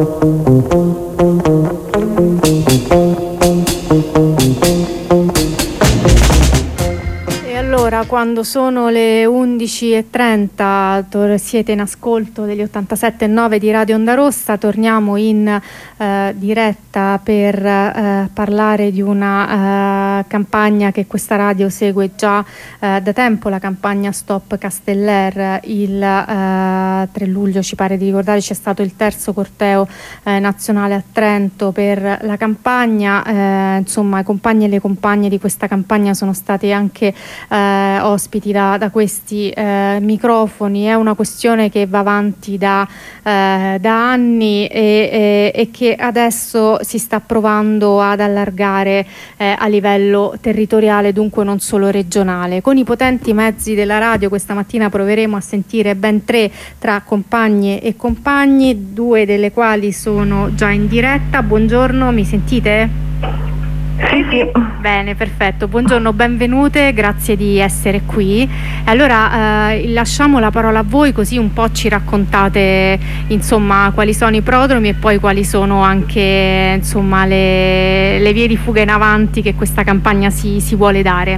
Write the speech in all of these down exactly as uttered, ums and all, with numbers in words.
Quando sono le undici e trenta siete in ascolto degli ottantasette e nove di Radio Onda Rossa, torniamo in eh, diretta per eh, parlare di una eh, campagna che questa radio segue già eh, da tempo, la campagna Stop Casteller. Il eh, tre luglio, ci pare di ricordare, c'è stato il terzo corteo eh, nazionale a Trento per la campagna, eh, insomma i compagni e le compagne di questa campagna sono stati anche eh, ospiti da, da questi eh, microfoni. È una questione che va avanti da, eh, da anni e, e, e che adesso si sta provando ad allargare eh, a livello territoriale, dunque non solo regionale. Con i potenti mezzi della radio questa mattina proveremo a sentire ben tre tra compagne e compagni, due delle quali sono già in diretta. Buongiorno, mi sentite? Sì, sì. Bene, perfetto. Buongiorno, benvenute, grazie di essere qui. Allora eh, lasciamo la parola a voi, così un po' ci raccontate insomma quali sono i prodromi e poi quali sono anche insomma le, le vie di fuga in avanti che questa campagna si, si vuole dare.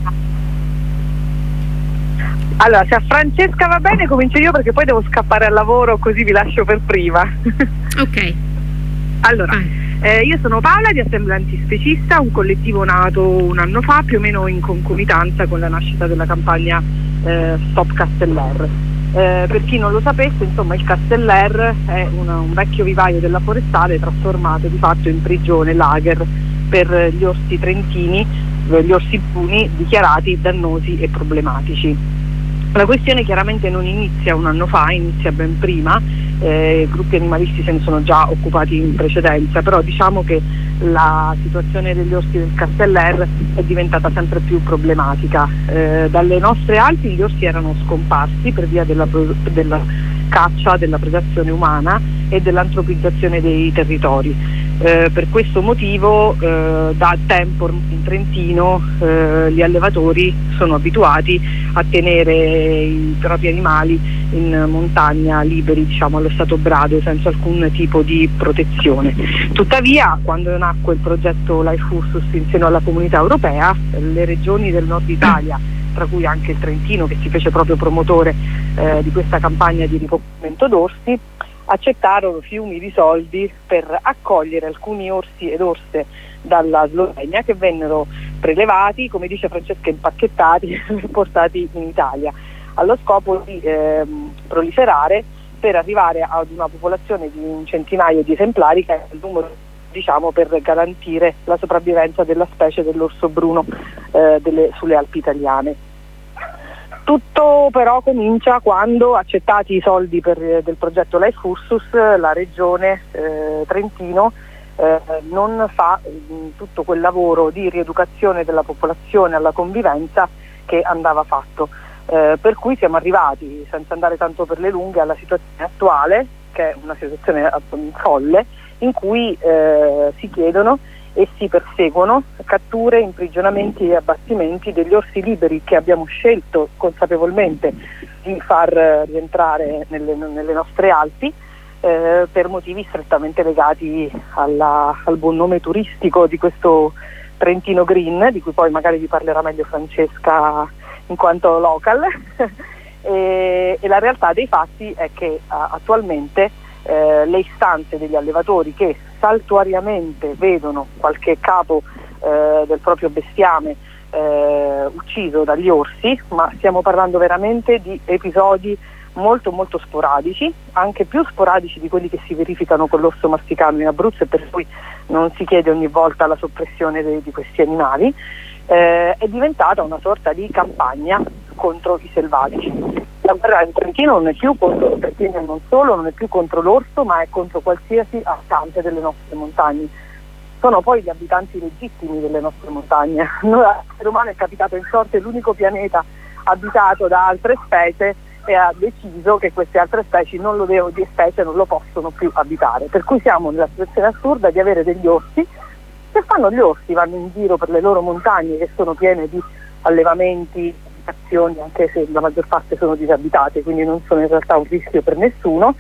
Allora, se a Francesca va bene comincio io, perché poi devo scappare al lavoro, così vi lascio per prima. Ok. Allora, eh, io sono Paola di Assemblea Antispecista, un collettivo nato un anno fa, più o meno in concomitanza con la nascita della campagna eh, Stop Casteller. Eh, per chi non lo sapesse, insomma, il Casteller è una, un vecchio vivaio della forestale trasformato di fatto in prigione lager per gli orsi trentini, gli orsi bruni dichiarati dannosi e problematici. La questione chiaramente non inizia un anno fa, inizia ben prima, eh, gruppi animalisti se ne sono già occupati in precedenza, però diciamo che la situazione degli orsi del Casteller è diventata sempre più problematica. Eh, dalle nostre Alpi gli orsi erano scomparsi per via della, della caccia, della predazione umana e dell'antropizzazione dei territori. Eh, per questo motivo eh, da tempo in Trentino eh, gli allevatori sono abituati a tenere i propri animali in montagna liberi, diciamo allo stato brado, senza alcun tipo di protezione. Tuttavia, quando nacque il progetto Life Ursus insieme alla Comunità Europea, le regioni del nord Italia, tra cui anche il Trentino, che si fece proprio promotore eh, di questa campagna di ripopolamento d'orsi, accettarono fiumi di soldi per accogliere alcuni orsi ed orse dalla Slovenia, che vennero prelevati, come dice Francesca, impacchettati e portati in Italia, allo scopo di ehm, proliferare per arrivare ad una popolazione di un centinaio di esemplari, che è il numero, diciamo, per garantire la sopravvivenza della specie dell'orso bruno eh, delle, sulle Alpi italiane. Tutto però comincia quando, accettati i soldi per, del progetto Life Ursus, la regione eh, Trentino eh, non fa eh, tutto quel lavoro di rieducazione della popolazione alla convivenza che andava fatto. Eh, per cui siamo arrivati, senza andare tanto per le lunghe, alla situazione attuale, che è una situazione folle, in cui eh, si chiedono e si perseguono catture, imprigionamenti e abbattimenti degli orsi liberi che abbiamo scelto consapevolmente di far rientrare nelle, nelle nostre Alpi eh, per motivi strettamente legati alla, al buon nome turistico di questo Trentino Green, di cui poi magari vi parlerà meglio Francesca in quanto local. e, e la realtà dei fatti è che uh, attualmente eh, le istanze degli allevatori, che saltuariamente vedono qualche capo eh, del proprio bestiame eh, ucciso dagli orsi, ma stiamo parlando veramente di episodi molto molto sporadici, anche più sporadici di quelli che si verificano con l'orso marsicano in Abruzzo, e per cui non si chiede ogni volta la soppressione de- di questi animali. Eh, è diventata una sorta di campagna contro i selvatici. La guerra in Trentino non è più contro il Trentino, e non solo, non è più contro l'orso, ma è contro qualsiasi abitante delle nostre montagne. Sono poi gli abitanti legittimi delle nostre montagne. Noi, l'essere umano, è capitato in sorte l'unico pianeta abitato da altre specie e ha deciso che queste altre specie non lo, devo, di specie non lo possono più abitare. Per cui siamo nella situazione assurda di avere degli orsi che fanno gli orsi, vanno in giro per le loro montagne, che sono piene di allevamenti, abitazioni, anche se la maggior parte sono disabitate, quindi non sono in realtà un rischio per nessuno,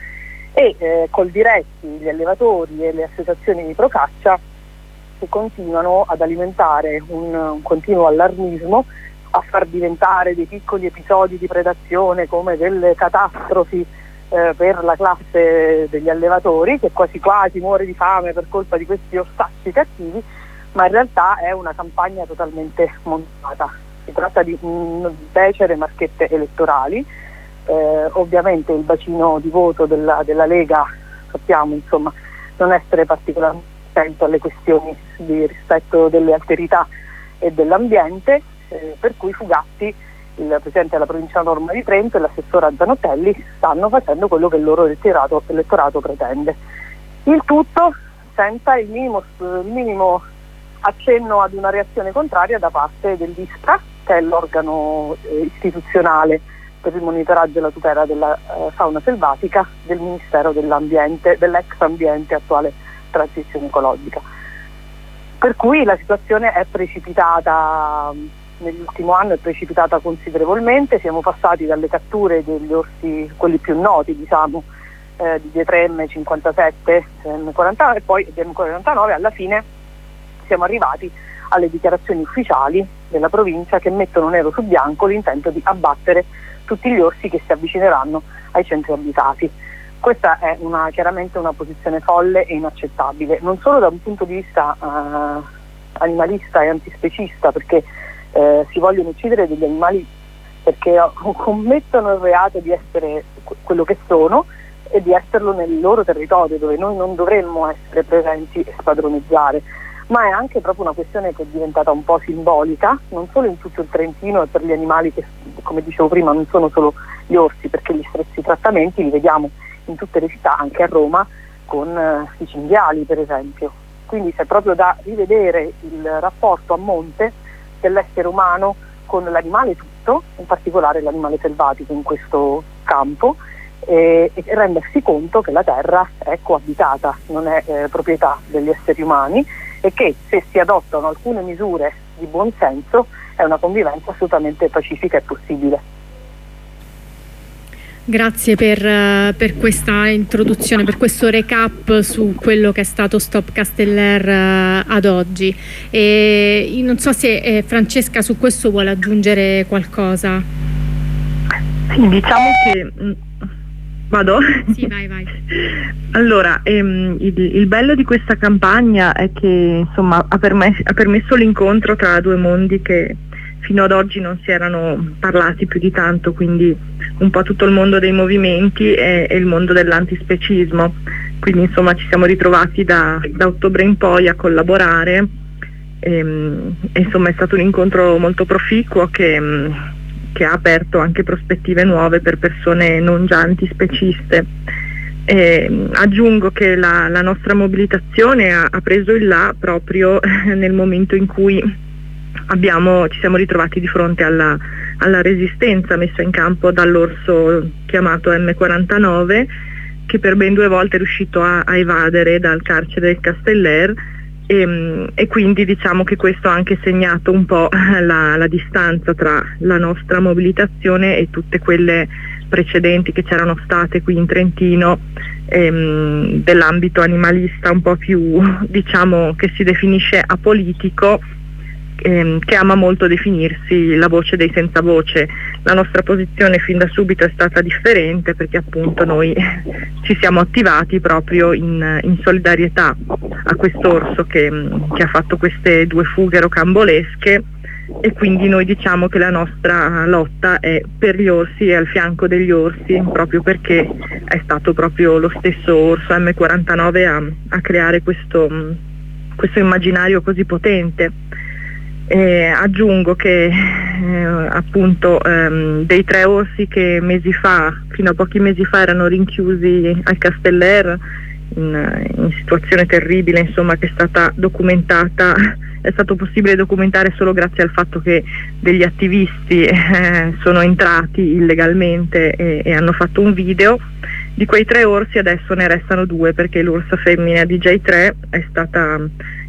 e eh, Coldiretti, gli allevatori e le associazioni di procaccia che continuano ad alimentare un, un continuo allarmismo, a far diventare dei piccoli episodi di predazione come delle catastrofi eh, per la classe degli allevatori, che quasi quasi muore di fame per colpa di questi ortaggi cattivi, ma in realtà è una campagna totalmente montata. Si tratta di mh, becere marchette elettorali. Eh, ovviamente il bacino di voto della, della Lega, sappiamo insomma non essere particolarmente attento alle questioni di rispetto delle alterità e dell'ambiente, eh, per cui Fugatti, il presidente della provincia Norma di Trento, e l'assessora Zanotelli stanno facendo quello che il loro elettorato, elettorato pretende. Il tutto senza il minimo, il minimo accenno ad una reazione contraria da parte dell'ISPRA, che è l'organo eh, istituzionale per il monitoraggio e la tutela della eh, fauna selvatica del Ministero dell'Ambiente, dell'ex ambiente, attuale transizione ecologica. Per cui la situazione è precipitata, nell'ultimo anno è precipitata considerevolmente. Siamo passati dalle catture degli orsi, quelli più noti, diciamo, eh, di D tre M cinquantasette, M quarantanove e poi di M quarantanove, alla fine siamo arrivati alle dichiarazioni ufficiali della provincia che mettono nero su bianco l'intento di abbattere tutti gli orsi che si avvicineranno ai centri abitati. Questa è una, chiaramente una posizione folle e inaccettabile, non solo da un punto di vista eh, animalista e antispecista, perché eh, si vogliono uccidere degli animali perché commettono il reato di essere quello che sono e di esserlo nel loro territorio, dove noi non dovremmo essere presenti e spadroneggiare, ma è anche proprio una questione che è diventata un po' simbolica, non solo in tutto il Trentino e per gli animali che, come dicevo prima, non sono solo gli orsi, perché gli stessi trattamenti li vediamo in tutte le città, anche a Roma, con eh, i cinghiali per esempio. Quindi c'è proprio da rivedere il rapporto a monte dell'essere umano con l'animale tutto, in particolare l'animale selvatico in questo campo, e, e rendersi conto che la terra è coabitata, non è eh, proprietà degli esseri umani, e che se si adottano alcune misure di buon senso è una convivenza assolutamente pacifica e possibile. Grazie per, per questa introduzione, per questo recap su quello che è stato Stop Casteller ad oggi. E non so se eh, Francesca su questo vuole aggiungere qualcosa. Sì, diciamo che... Vado? Sì, vai, vai. Allora, ehm, il, il bello di questa campagna è che insomma ha, permesso, ha permesso l'incontro tra due mondi che fino ad oggi non si erano parlati più di tanto, quindi un po' tutto il mondo dei movimenti e, e il mondo dell'antispecismo. Quindi insomma ci siamo ritrovati da, da ottobre in poi a collaborare e, e insomma è stato un incontro molto proficuo che... che ha aperto anche prospettive nuove per persone non già antispeciste. E aggiungo che la, la nostra mobilitazione ha, ha preso il là proprio nel momento in cui abbiamo, ci siamo ritrovati di fronte alla, alla resistenza messa in campo dall'orso chiamato M quarantanove, che per ben due volte è riuscito a, a evadere dal carcere del Casteller. E, e quindi diciamo che questo ha anche segnato un po' la, la distanza tra la nostra mobilitazione e tutte quelle precedenti che c'erano state qui in Trentino, ehm, dell'ambito animalista un po' più, diciamo, che si definisce apolitico, ehm, che ama molto definirsi la voce dei senza voce. La nostra posizione fin da subito è stata differente, perché appunto noi ci siamo attivati proprio in, in solidarietà a quest'orso che, che ha fatto queste due fughe rocambolesche, e quindi noi diciamo che la nostra lotta è per gli orsi e al fianco degli orsi, proprio perché è stato proprio lo stesso orso M quarantanove a, a creare questo, questo immaginario così potente. Eh, aggiungo che eh, appunto ehm, dei tre orsi che mesi fa, fino a pochi mesi fa, erano rinchiusi al Casteller in, in situazione terribile, insomma, che è stata documentata, è stato possibile documentare solo grazie al fatto che degli attivisti eh, sono entrati illegalmente e, e hanno fatto un video. Di quei tre orsi adesso ne restano due, perché l'orsa femmina D J tre è stata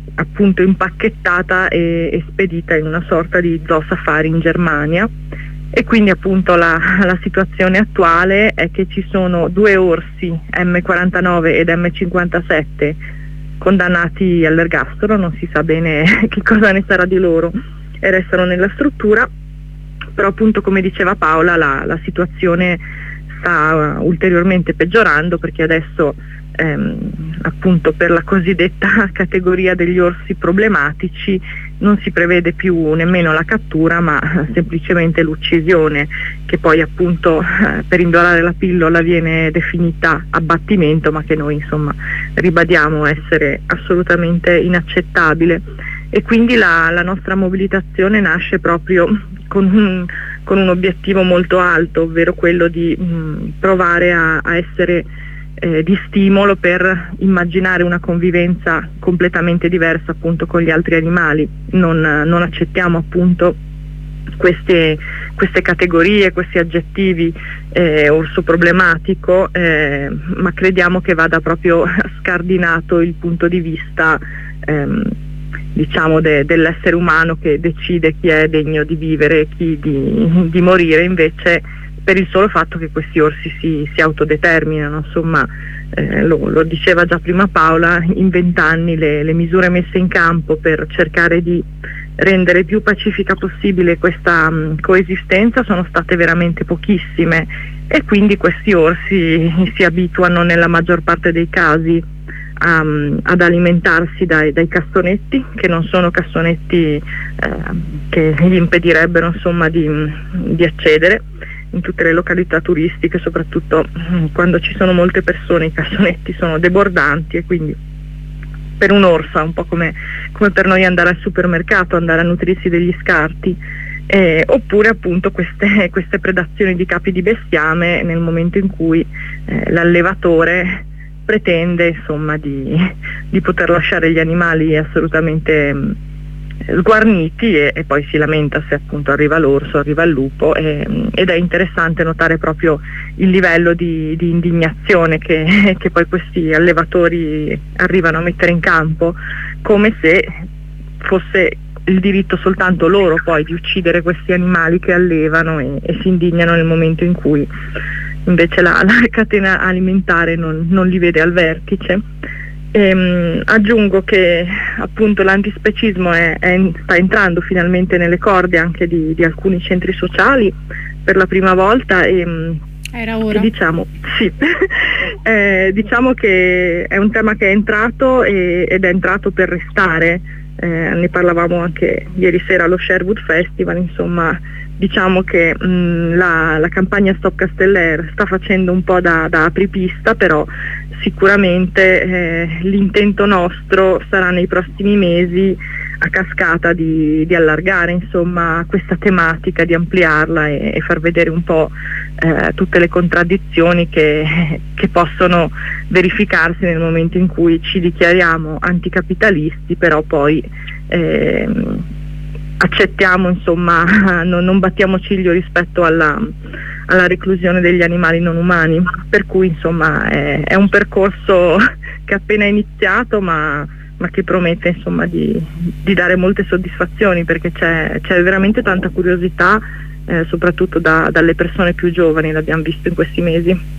appunto impacchettata e, e spedita in una sorta di zoo safari in Germania, E quindi appunto la, la situazione attuale è che ci sono due orsi M quarantanove ed M cinquantasette condannati all'ergastolo, non si sa bene che cosa ne sarà di loro, e restano nella struttura, però appunto come diceva Paola la, la situazione sta ulteriormente peggiorando, perché adesso ehm, appunto per la cosiddetta categoria degli orsi problematici non si prevede più nemmeno la cattura, ma semplicemente l'uccisione, che poi appunto eh, per indorare la pillola viene definita abbattimento, ma che noi insomma ribadiamo essere assolutamente inaccettabile. E quindi la, la nostra mobilitazione nasce proprio con un, con un obiettivo molto alto, ovvero quello di mh, provare a, a essere Eh, di stimolo per immaginare una convivenza completamente diversa appunto con gli altri animali. Non, non accettiamo appunto queste, queste categorie, questi aggettivi, eh, orso problematico, eh, ma crediamo che vada proprio scardinato il punto di vista ehm, diciamo de, dell'essere umano che decide chi è degno di vivere e chi di, di morire, invece per il solo fatto che questi orsi si, si autodeterminano. Insomma, eh, lo, lo diceva già prima Paola, in vent'anni le, le misure messe in campo per cercare di rendere più pacifica possibile questa mh, coesistenza sono state veramente pochissime, e quindi questi orsi si abituano nella maggior parte dei casi a, ad alimentarsi dai, dai cassonetti, che non sono cassonetti eh, che gli impedirebbero insomma di, di accedere in tutte le località turistiche, soprattutto quando ci sono molte persone. I cassonetti sono debordanti, e quindi per un orso è un po' come, come per noi andare al supermercato, andare a nutrirsi degli scarti, eh, oppure appunto queste, queste predazioni di capi di bestiame nel momento in cui eh, l'allevatore pretende insomma di, di poter lasciare gli animali assolutamente mh, sguarniti, e, e poi si lamenta se appunto arriva l'orso, arriva il lupo, e, ed è interessante notare proprio il livello di, di indignazione che, che poi questi allevatori arrivano a mettere in campo, come se fosse il diritto soltanto loro poi di uccidere questi animali che allevano, e, e si indignano nel momento in cui invece la, la catena alimentare non, non li vede al vertice. Ehm, aggiungo che appunto l'antispecismo è, è, sta entrando finalmente nelle corde anche di, di alcuni centri sociali per la prima volta, e era ora. E diciamo, sì, eh, diciamo che è un tema che è entrato e, ed è entrato per restare. Eh, ne parlavamo anche ieri sera allo Sherwood Festival. Insomma, diciamo che mh, la, la campagna Stop Casteller sta facendo un po' da, da apripista, però sicuramente eh, l'intento nostro sarà nei prossimi mesi a cascata di, di allargare insomma questa tematica, di ampliarla e, e far vedere un po' eh, tutte le contraddizioni che, che possono verificarsi nel momento in cui ci dichiariamo anticapitalisti, però poi eh, accettiamo insomma, non, non battiamo ciglio rispetto alla, alla reclusione degli animali non umani, per cui insomma è, è un percorso che è appena iniziato, ma, ma che promette insomma di, di dare molte soddisfazioni, perché c'è, c'è veramente tanta curiosità, eh, soprattutto da, dalle persone più giovani, l'abbiamo visto in questi mesi.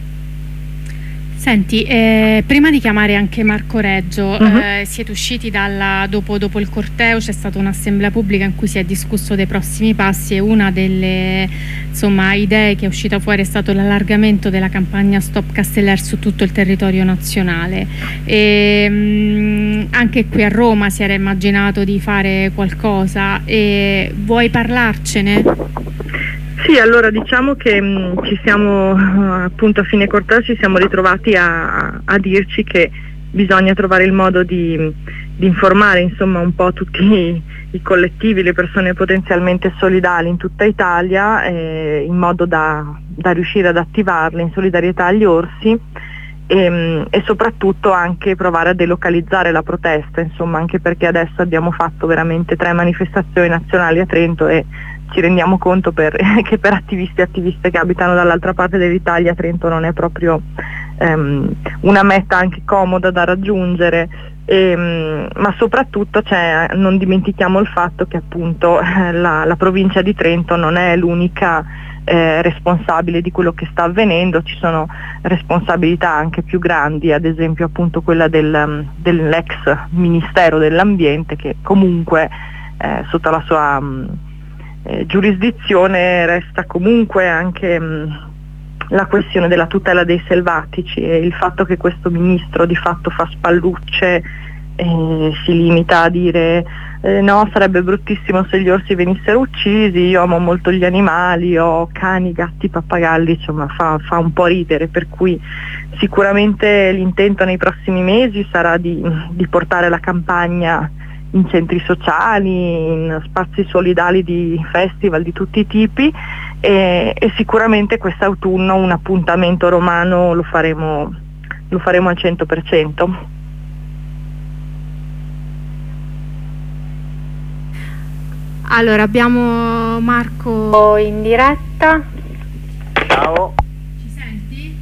Senti, eh, prima di chiamare anche Marco Reggio, uh-huh. eh, siete usciti dalla, dopo, dopo il corteo, c'è stata un'assemblea pubblica in cui si è discusso dei prossimi passi, e una delle insomma, idee che è uscita fuori è stato l'allargamento della campagna Stop Casteller su tutto il territorio nazionale. E, mh, anche qui a Roma si era immaginato di fare qualcosa, e vuoi parlarcene? Sì, allora diciamo che mh, ci siamo appunto a fine corteo ci siamo ritrovati a, a dirci che bisogna trovare il modo di, di informare insomma un po' tutti i, i collettivi, le persone potenzialmente solidali in tutta Italia, eh, in modo da, da riuscire ad attivarle in solidarietà agli orsi, e, e soprattutto anche provare a delocalizzare la protesta, insomma, anche perché adesso abbiamo fatto veramente tre manifestazioni nazionali a Trento, e ci rendiamo conto per, che per attivisti e attiviste che abitano dall'altra parte dell'Italia Trento non è proprio um, una meta anche comoda da raggiungere, e, um, ma soprattutto cioè, non dimentichiamo il fatto che appunto la, la provincia di Trento non è l'unica eh, responsabile di quello che sta avvenendo, ci sono responsabilità anche più grandi, ad esempio appunto quella del, dell'ex Ministero dell'Ambiente, che comunque eh, sotto la sua mh, eh, giurisdizione resta comunque anche mh, la questione della tutela dei selvatici, e il fatto che questo ministro di fatto fa spallucce e si limita a dire eh, no, sarebbe bruttissimo se gli orsi venissero uccisi, io amo molto gli animali, ho cani, gatti, pappagalli, insomma fa, fa un po' ridere, per cui sicuramente l'intento nei prossimi mesi sarà di, di portare la campagna in centri sociali, in spazi solidali di festival di tutti i tipi, e, e sicuramente quest'autunno un appuntamento romano lo faremo, lo faremo al cento per cento. Allora, abbiamo Marco in diretta. Ciao. Ci senti?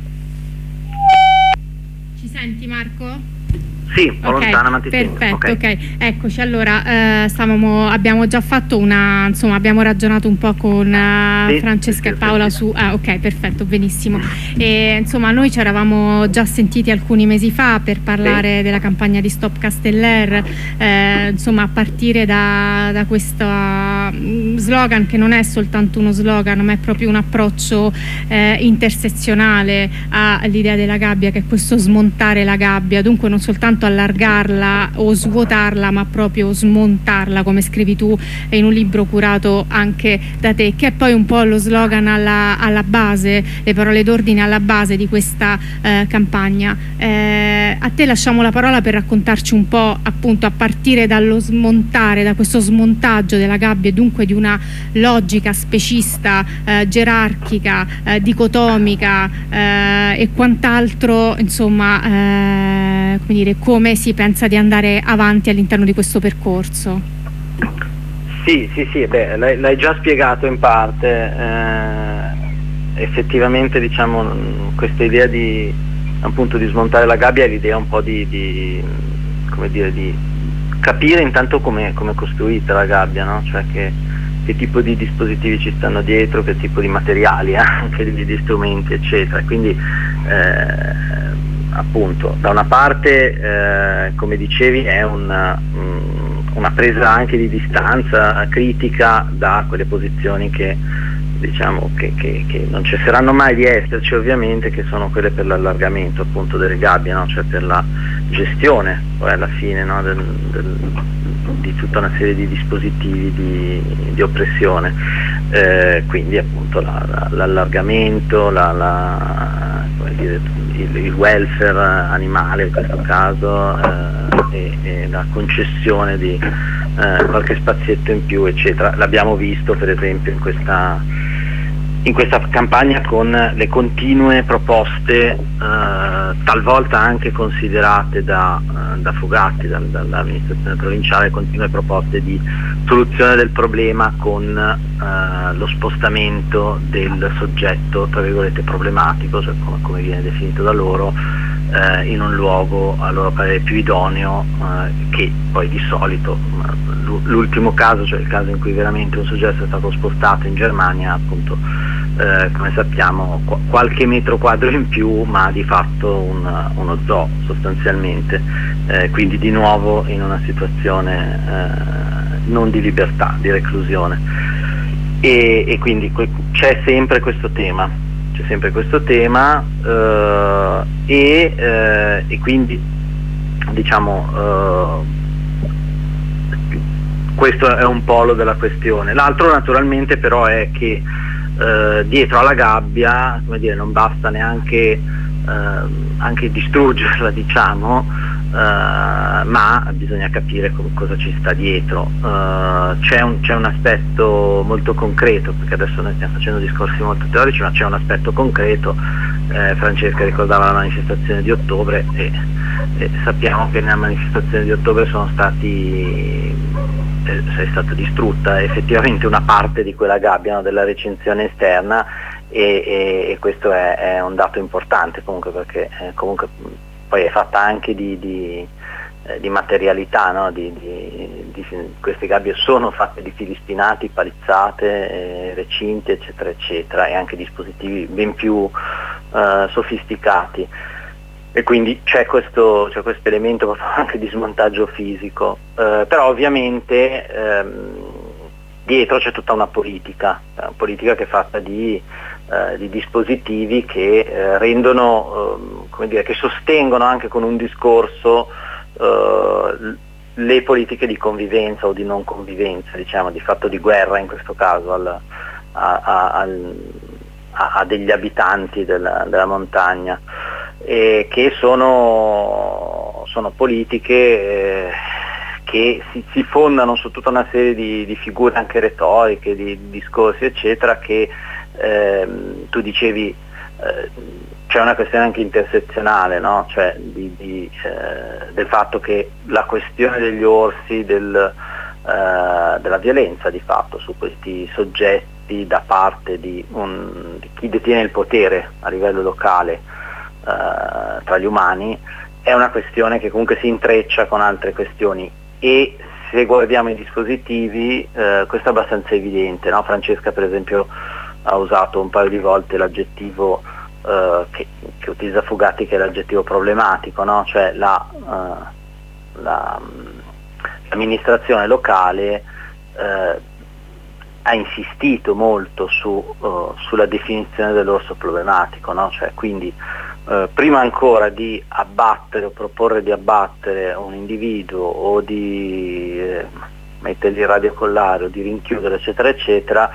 Ci senti, Marco? Sì, un po' okay, lontana, ma ti sento. Perfetto, ok. Okay. Eccoci, allora, eh, stavamo, abbiamo già fatto una, insomma, abbiamo ragionato un po' con uh, sì, Francesca sì, e Paola sì. su... Ah, ok, perfetto, benissimo. E, insomma, noi ci eravamo già sentiti alcuni mesi fa per parlare sì. della campagna di Stop Casteller, eh, insomma, a partire da, da questo slogan, che non è soltanto uno slogan, ma è proprio un approccio eh, intersezionale all'idea della gabbia, che è questo smontare la gabbia, dunque non soltanto allargarla o svuotarla, ma proprio smontarla, come scrivi tu in un libro curato anche da te, che è poi un po' lo slogan alla, alla base, le parole d'ordine alla base di questa eh, campagna. Eh, a te lasciamo la parola per raccontarci un po', appunto, a partire dallo smontare, da questo smontaggio della gabbia e dunque di una logica specista, eh, gerarchica, eh, dicotomica eh, e quant'altro, insomma, eh, come dire, come si pensa di andare avanti all'interno di questo percorso? Sì, sì, sì, beh, l'hai, l'hai già spiegato in parte. Eh, effettivamente, diciamo, questa idea di, appunto, di smontare la gabbia è l'idea un po' di, di come dire, di capire intanto come è costruita la gabbia, no? Cioè che, che tipo di dispositivi ci stanno dietro, che tipo di materiali, anche di, di strumenti, eccetera. Quindi eh, appunto, da una parte, eh, come dicevi, è una, una presa anche di distanza critica da quelle posizioni che, diciamo, che, che, che non cesseranno mai di esserci, ovviamente, che sono quelle per l'allargamento, appunto, delle gabbie, no? Cioè per la gestione poi alla fine, no? del, del, di tutta una serie di dispositivi di, di oppressione, eh, quindi appunto la, la, l'allargamento, la, la, come dire, il, il welfare animale in questo caso, eh, e, e la concessione di eh, qualche spazietto in più, eccetera. L'abbiamo visto per esempio in questa in questa campagna con le continue proposte, eh, talvolta anche considerate da, eh, da Fugatti, da, dall'amministrazione provinciale, continue proposte di soluzione del problema con eh, lo spostamento del soggetto, tra virgolette, problematico, cioè come, come viene definito da loro, eh, in un luogo a loro parere più idoneo, eh, che poi di solito, l'ultimo caso, cioè il caso in cui veramente un soggetto è stato spostato in Germania, appunto, eh, come sappiamo, qu- qualche metro quadro in più, ma di fatto un, uno zoo sostanzialmente, eh, quindi di nuovo in una situazione eh, non di libertà, di reclusione, e, e quindi que- c'è sempre questo tema, c'è sempre questo tema eh, e, eh, e quindi, diciamo, eh, questo è un polo della questione. L'altro naturalmente però è che eh, dietro alla gabbia, come dire, non basta neanche eh, anche distruggerla, diciamo, eh, ma bisogna capire co- cosa ci sta dietro. Eh, c'è, un, c'è un aspetto molto concreto, perché adesso noi stiamo facendo discorsi molto teorici, ma c'è un aspetto concreto. eh, Francesca ricordava la manifestazione di ottobre, e, e sappiamo che nella manifestazione di ottobre sono stati è stata distrutta effettivamente una parte di quella gabbia, no, della recinzione esterna, e, e, e questo è, è un dato importante comunque, perché eh, comunque poi è fatta anche di, di, eh, di materialità, no? di, di, di, queste gabbie sono fatte di fili spinati, palizzate, eh, recinti eccetera eccetera, e anche dispositivi ben più eh, sofisticati, e quindi c'è questo, c'è questo elemento proprio anche di smontaggio fisico, eh, però ovviamente ehm, dietro c'è tutta una politica, una politica che è fatta di, eh, di dispositivi che eh, rendono, eh, come dire, che sostengono anche con un discorso eh, le politiche di convivenza o di non convivenza, diciamo, di fatto di guerra in questo caso al, a, a, al, a, a degli abitanti della, della montagna, e che sono, sono politiche eh, che si, si fondano su tutta una serie di, di figure anche retoriche, di, di discorsi eccetera, che ehm, tu dicevi eh, c'è una questione anche intersezionale, no? Cioè di, di, eh, del fatto che la questione degli orsi, del, eh, della violenza di fatto su questi soggetti da parte di, un, di chi detiene il potere a livello locale Uh, tra gli umani, è una questione che comunque si intreccia con altre questioni, e se guardiamo i dispositivi uh, questo è abbastanza evidente, no? Francesca per esempio ha usato un paio di volte l'aggettivo uh, che, che utilizza Fugatti, che è l'aggettivo problematico, no? Cioè la, uh, la, l'amministrazione locale uh, ha insistito molto su, uh, sulla definizione dell'orso problematico, no? Cioè, quindi uh, prima ancora di abbattere o proporre di abbattere un individuo o di eh, mettergli il radiocollare o di rinchiudere eccetera eccetera,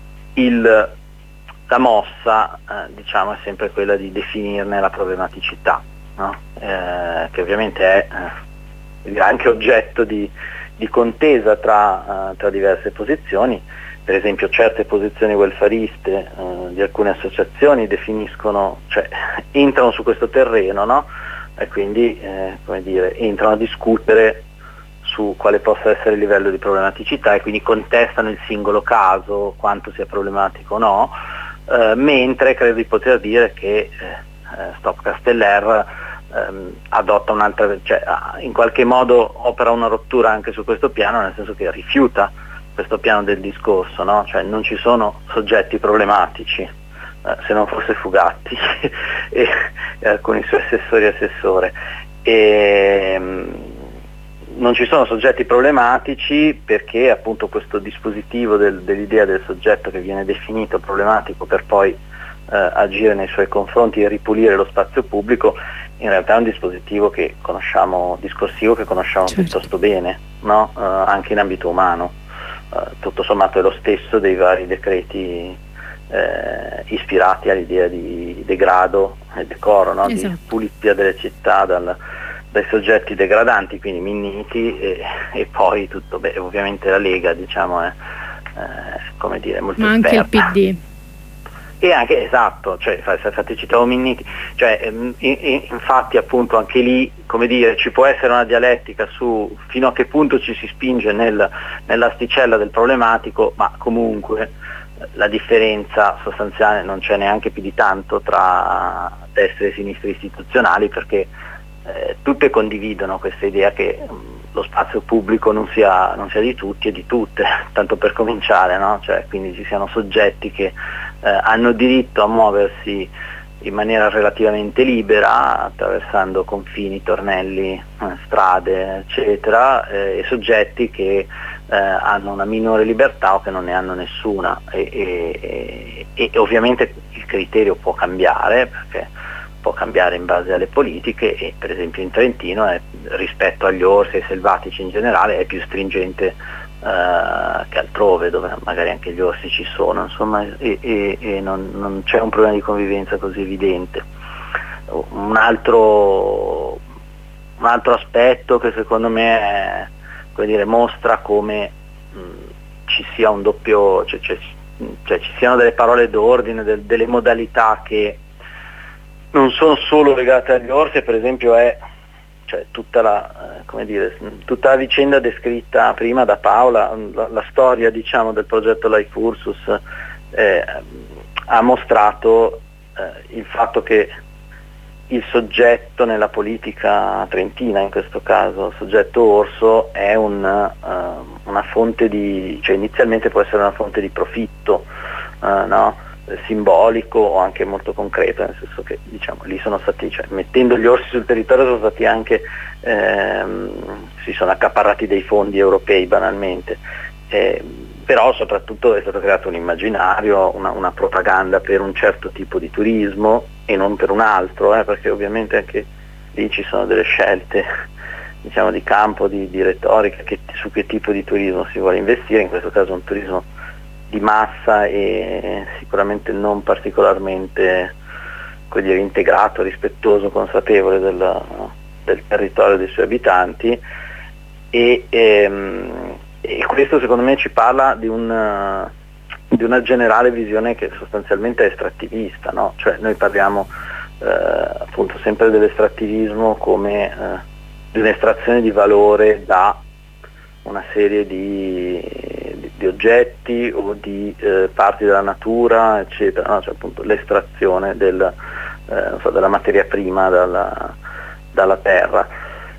il, la mossa eh, diciamo è sempre quella di definirne la problematicità, no? eh, che ovviamente è eh, anche oggetto di, di contesa tra, uh, tra diverse posizioni. Per esempio certe posizioni welfariste eh, di alcune associazioni definiscono, cioè entrano su questo terreno, no? E quindi eh, come dire, entrano a discutere su quale possa essere il livello di problematicità, e quindi contestano il singolo caso, quanto sia problematico o no, eh, mentre credo di poter dire che eh, Stop Casteller ehm, adotta un'altra, cioè in qualche modo opera una rottura anche su questo piano, nel senso che rifiuta questo piano del discorso, no? Cioè non ci sono soggetti problematici, eh, se non fosse Fugatti e, e alcuni suoi assessori e assessore, e, mh, non ci sono soggetti problematici perché appunto questo dispositivo del, dell'idea del soggetto che viene definito problematico per poi eh, agire nei suoi confronti e ripulire lo spazio pubblico, in realtà è un dispositivo che conosciamo, discorsivo che conosciamo certo. piuttosto bene, no? eh, anche in ambito umano. Uh, tutto sommato è lo stesso dei vari decreti eh, ispirati all'idea di degrado e decoro, no? Esatto. Di pulizia delle città dal, dai soggetti degradanti, quindi Minniti, e, e poi tutto, beh, ovviamente la Lega diciamo è eh, come dire molto ma esperta. Anche il P D. E anche, esatto, cioè, infatti citavo Minniti, cioè, in, in, infatti appunto anche lì, come dire, ci può essere una dialettica su fino a che punto ci si spinge nel, nell'asticella del problematico, ma comunque la differenza sostanziale non c'è neanche più di tanto tra destre e sinistre istituzionali, perché eh, tutte condividono questa idea che mh, lo spazio pubblico non sia, non sia di tutti e di tutte, tanto per cominciare, no? Cioè, quindi ci siano soggetti che Eh, hanno diritto a muoversi in maniera relativamente libera, attraversando confini, tornelli, eh, strade, eccetera, eh, e soggetti che eh, hanno una minore libertà o che non ne hanno nessuna. E, e, e, e ovviamente il criterio può cambiare, perché può cambiare in base alle politiche, e per esempio in Trentino è, rispetto agli orsi e ai selvatici in generale, è più stringente Uh, che altrove, dove magari anche gli orsi ci sono, insomma, e, e, e non, non c'è un problema di convivenza così evidente. Un altro, un altro aspetto che secondo me è, come dire, mostra come mh, ci sia un doppio, cioè, cioè, cioè ci siano delle parole d'ordine, del, delle modalità che non sono solo legate agli orsi, per esempio è cioè tutta la, eh, come dire, tutta la vicenda descritta prima da Paola, la, la storia diciamo del progetto Life Ursus eh, ha mostrato eh, il fatto che il soggetto nella politica trentina, in questo caso, il soggetto orso, è un, uh, una fonte di, cioè inizialmente può essere una fonte di profitto, uh, no? simbolico o anche molto concreto, nel senso che diciamo lì sono stati, cioè, mettendo gli orsi sul territorio sono stati anche, ehm, si sono accaparrati dei fondi europei banalmente, eh, però soprattutto è stato creato un immaginario, una, una propaganda per un certo tipo di turismo e non per un altro, eh, perché ovviamente anche lì ci sono delle scelte diciamo di campo, di, di retorica, che, su che tipo di turismo si vuole investire, in questo caso un turismo di massa e sicuramente non particolarmente, come dire, integrato, rispettoso, consapevole del, del territorio e dei suoi abitanti, e, ehm, e questo secondo me ci parla di, un, di una generale visione che sostanzialmente è estrattivista, no? Cioè noi parliamo eh, appunto sempre dell'estrattivismo come eh, di un'estrazione di valore da una serie di, di, di oggetti o di eh, parti della natura, eccetera, no? Cioè appunto l'estrazione del, eh, non so, della materia prima dalla, dalla terra.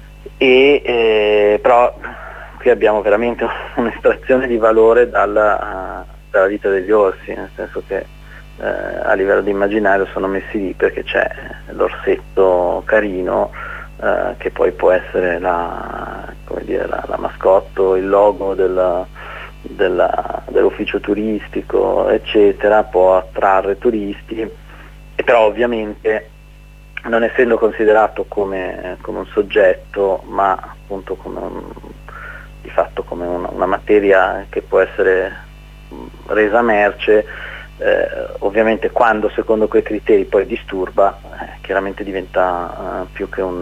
E, eh, però qui abbiamo veramente un'estrazione di valore dalla, dalla vita degli orsi, nel senso che eh, a livello di immaginario sono messi lì perché c'è l'orsetto carino, Uh, che poi può essere la, come dire, la, la mascotto, il logo della, della, dell'ufficio turistico, eccetera, può attrarre turisti, e però ovviamente non essendo considerato come, come un soggetto, ma appunto come un, di fatto come una, una materia che può essere resa merce, eh, ovviamente quando secondo quei criteri poi disturba, eh, chiaramente diventa uh, più che un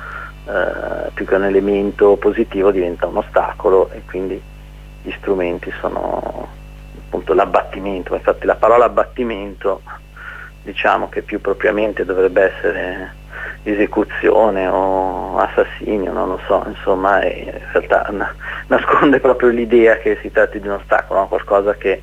uh, più che un elemento positivo, diventa un ostacolo, e quindi gli strumenti sono appunto l'abbattimento. Infatti la parola abbattimento, diciamo che più propriamente dovrebbe essere esecuzione o assassinio, non lo so, insomma, è, in realtà na- nasconde proprio l'idea che si tratti di un ostacolo, no? Qualcosa che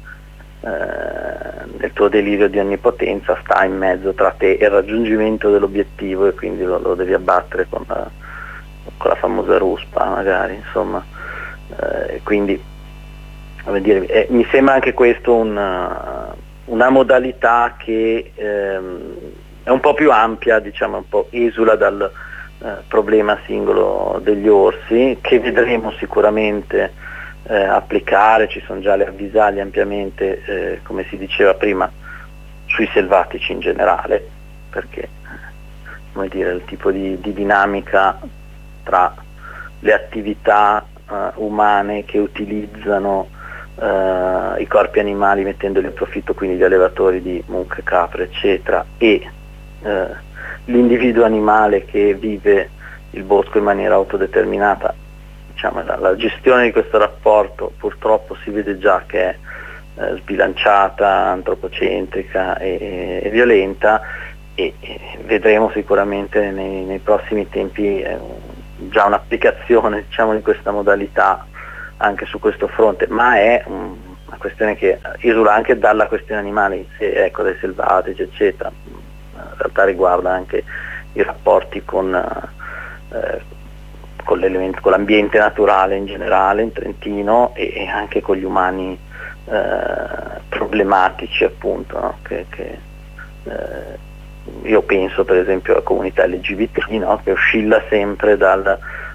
nel tuo delirio di onnipotenza sta in mezzo tra te e il raggiungimento dell'obiettivo, e quindi lo, lo devi abbattere con la, con la famosa ruspa magari, insomma, eh, quindi come dire, eh, mi sembra anche questo una, una modalità che ehm, è un po' più ampia, diciamo, un po' esula dal eh, problema singolo degli orsi, che vedremo sicuramente Eh, applicare, ci sono già le avvisaglie ampiamente, eh, come si diceva prima, sui selvatici in generale, perché come dire, il tipo di, di dinamica tra le attività eh, umane che utilizzano eh, i corpi animali mettendoli in profitto, quindi gli allevatori di mucche, capre, eccetera, e eh, l'individuo animale che vive il bosco in maniera autodeterminata. Diciamo, la, la gestione di questo rapporto purtroppo si vede già che è eh, sbilanciata, antropocentrica e, e violenta, e, e vedremo sicuramente nei, nei prossimi tempi eh, già un'applicazione, diciamo, di questa modalità anche su questo fronte, ma è un, una questione che esula anche dalla questione animale, se, ecco, dai selvatici, eccetera. In realtà riguarda anche i rapporti con eh, Con, con l'ambiente naturale in generale in Trentino, e, e anche con gli umani eh, problematici, appunto, no? che, che eh, io penso per esempio alla comunità L G B T, no? Che oscilla sempre dal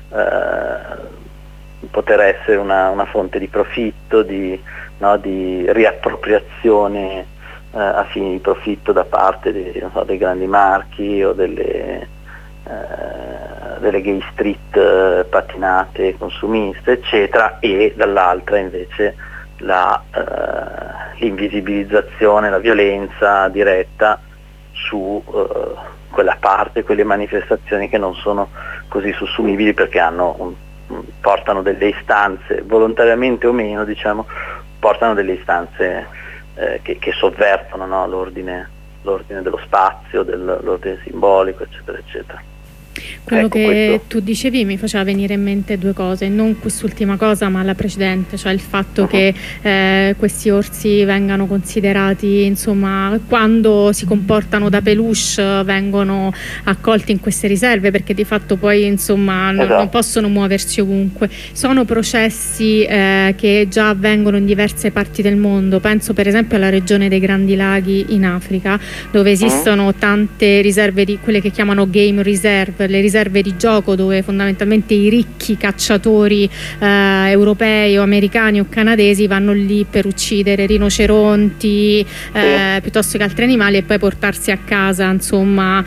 eh, poter essere una, una fonte di profitto, di, no? di riappropriazione eh, a fini di profitto da parte dei, non so, dei grandi marchi o delle Uh, delle gay street uh, patinate consumiste, eccetera, e dall'altra invece la, uh, l'invisibilizzazione, la violenza diretta su uh, quella parte, quelle manifestazioni che non sono così sussunibili, perché hanno un, portano delle istanze, volontariamente o meno, diciamo, portano delle istanze uh, che, che sovvertono, no? l'ordine, l'ordine dello spazio, del, l'ordine simbolico, eccetera, eccetera. Quello ecco, che questo. tu dicevi mi faceva venire in mente due cose, non quest'ultima cosa ma la precedente, cioè il fatto uh-huh. che eh, questi orsi vengano considerati, insomma, quando si comportano da peluche vengono accolti in queste riserve, perché di fatto poi insomma non, esatto. non possono muoversi ovunque. Sono processi eh, che già avvengono in diverse parti del mondo, penso per esempio alla regione dei Grandi Laghi in Africa, dove esistono uh-huh. tante riserve, di quelle che chiamano game reserve, le riserve di gioco, dove fondamentalmente i ricchi cacciatori eh, europei o americani o canadesi vanno lì per uccidere rinoceronti eh, sì. piuttosto che altri animali e poi portarsi a casa, insomma,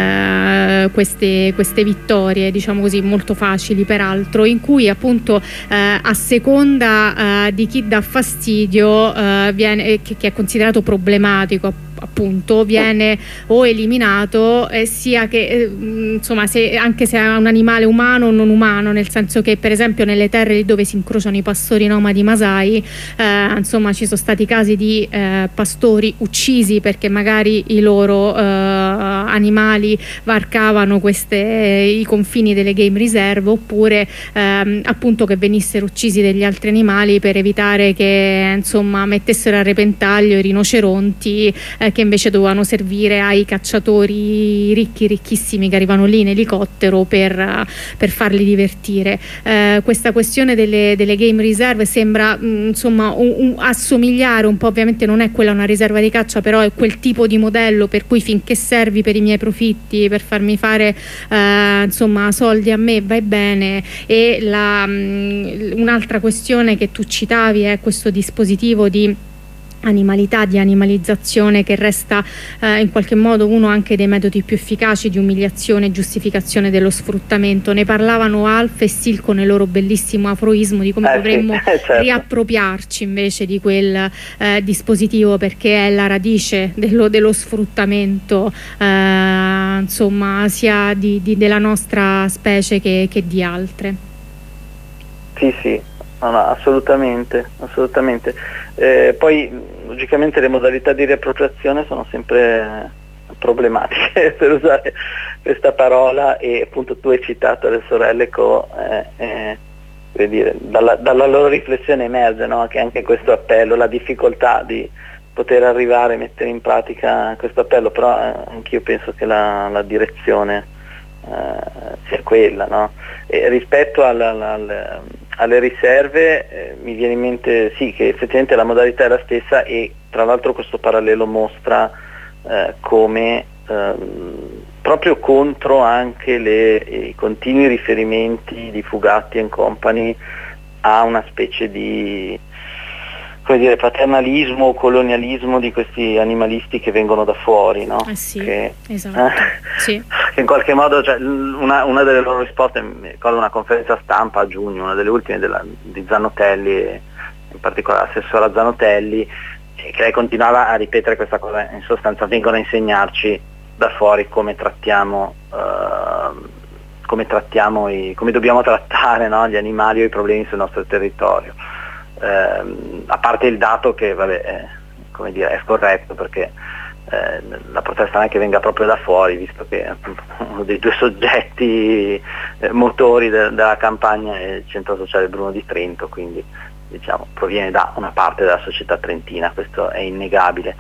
eh, queste, queste vittorie, diciamo così, molto facili peraltro, in cui appunto eh, a seconda eh, di chi dà fastidio eh, viene, che, che è considerato problematico appunto, viene o eliminato, eh, sia che eh, insomma, se, anche se è un animale umano o non umano, nel senso che per esempio nelle terre lì dove si incrociano i pastori nomadi Masai, eh, insomma ci sono stati casi di eh, pastori uccisi perché magari i loro eh, animali varcavano queste, i confini delle game reserve, oppure ehm, appunto che venissero uccisi degli altri animali per evitare che insomma mettessero a repentaglio i rinoceronti eh, che invece dovevano servire ai cacciatori ricchi, ricchissimi che arrivano lì in elicottero per, per farli divertire. Eh, questa questione delle, delle game reserve sembra mh, insomma un, un, assomigliare un po', ovviamente non è quella una riserva di caccia, però è quel tipo di modello per cui finché servi per i miei profitti, per farmi fare eh, insomma soldi a me, vai bene. E la, mh, un'altra questione che tu citavi è questo dispositivo di animalità, di animalizzazione, che resta eh, in qualche modo uno anche dei metodi più efficaci di umiliazione e giustificazione dello sfruttamento. Ne parlavano Alf e Sil con il loro bellissimo afroismo di come eh, dovremmo sì, certo. riappropriarci invece di quel eh, dispositivo, perché è la radice dello, dello sfruttamento eh, insomma sia di, di, della nostra specie che, che di altre. Sì, sì. No, no, assolutamente, assolutamente. Eh, poi logicamente le modalità di riappropriazione sono sempre problematiche per usare questa parola, e appunto tu hai citato le sorelle Co, eh, eh, per dire, dalla, dalla loro riflessione emerge, no? Che anche questo appello, la difficoltà di poter arrivare a mettere in pratica questo appello, però eh, anch'io penso che la, la direzione eh, sia quella, no? E rispetto alla, alla, alla alle riserve eh, mi viene in mente sì che effettivamente la modalità è la stessa, e tra l'altro questo parallelo mostra eh, come ehm, proprio contro anche le, i continui riferimenti di Fugatti and Company a una specie di, come dire, paternalismo o colonialismo di questi animalisti che vengono da fuori, no? Eh sì, che, esatto. eh, sì. che in qualche modo, cioè, una, una delle loro risposte, mi ricordo una conferenza stampa a giugno, una delle ultime della, di Zanotelli, in particolare l'assessora Zanotelli, che lei continuava a ripetere questa cosa, in sostanza vengono a insegnarci da fuori come trattiamo uh, come trattiamo i, come dobbiamo trattare, no, gli animali o i problemi sul nostro territorio. Eh, a parte il dato che vabbè, eh, come dire, è scorretto, perché eh, la protesta non è che venga proprio da fuori, visto che appunto, uno dei due soggetti eh, motori de- della campagna è il Centro Sociale Bruno di Trento, quindi diciamo proviene da una parte della società trentina, questo è innegabile,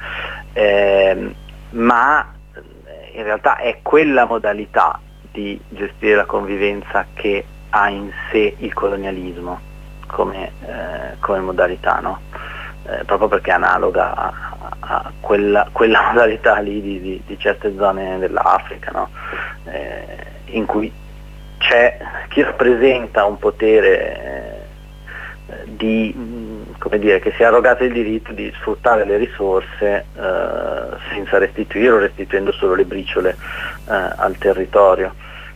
eh, ma in realtà è quella modalità di gestire la convivenza che ha in sé il colonialismo come, eh, come modalità, no? Eh, proprio perché è analoga a, a quella, quella modalità lì di, di, di certe zone dell'Africa, no? Eh, in cui c'è chi rappresenta un potere eh, di, come dire, che si è arrogato il diritto di sfruttare le risorse eh, senza restituire o restituendo solo le briciole eh, al territorio,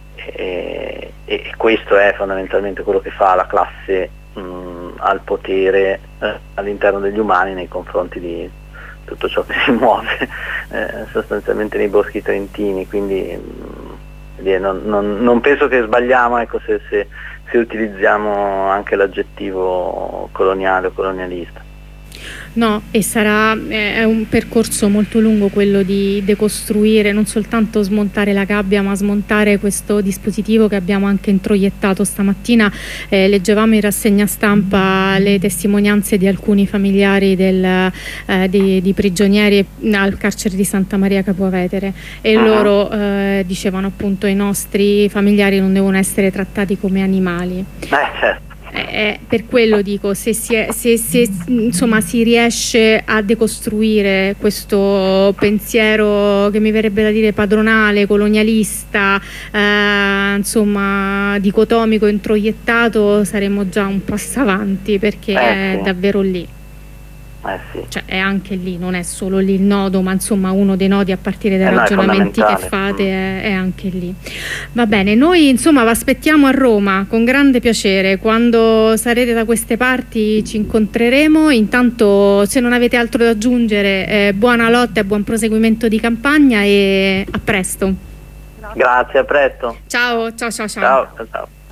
e, e questo è fondamentalmente quello che fa la classe mh, al potere eh, all'interno degli umani nei confronti di tutto ciò che si muove eh, sostanzialmente nei boschi trentini, quindi mh, non, non, non penso che sbagliamo, ecco, se, se, se utilizziamo anche l'aggettivo coloniale o colonialista. No, e sarà eh, è un percorso molto lungo quello di decostruire, non soltanto smontare la gabbia, ma smontare questo dispositivo che abbiamo anche introiettato stamattina. Eh, leggevamo in rassegna stampa le testimonianze di alcuni familiari del, eh, di, di prigionieri al carcere di Santa Maria Capua Vetere, e uh-huh. loro eh, dicevano appunto i nostri familiari non devono essere trattati come animali. Eh, certo. Eh, per quello dico, se, si, è, se, se insomma si riesce a decostruire questo pensiero che mi verrebbe da dire padronale, colonialista, eh, insomma dicotomico, introiettato, saremo già un passo avanti, perché eh, è sì. davvero lì. Eh sì. Cioè è anche lì, non è solo lì il nodo, ma insomma uno dei nodi a partire dai eh ragionamenti no, che fate è, è anche lì. Va bene, noi insomma vi aspettiamo a Roma con grande piacere, quando sarete da queste parti ci incontreremo. Intanto, se non avete altro da aggiungere, eh, buona lotta e buon proseguimento di campagna, e a presto. Grazie, a presto. Ciao, ciao, ciao, ciao. Ciao, ciao.